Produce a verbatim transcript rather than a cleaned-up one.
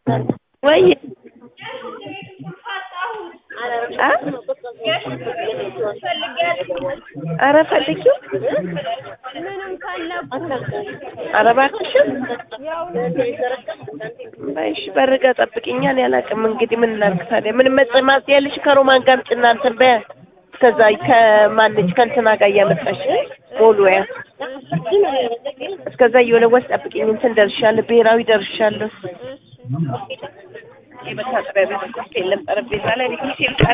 ወይ ኧረ ፈልጊው ምንም ፈለኩ ኧረ እባክሽን እሺ በርጋ ጠብቂኝ እኔ አላውቅም እንግዲህ ምን እናድርግ ታዲያ ምን መጽማት ያለሽ ከሮማን ጋር ጭና እንትን በ እስከዛ ከማንች ከእንትና ጋር እያመጣሽ ሞሉያ እስከዛ እየወለወስ ጠብቂኝ እንትን ደርሻለሁ ብሔራዊ ደርሻለሁ የመታጠቢያ ቤት የለም ጠረጴዛ ላይ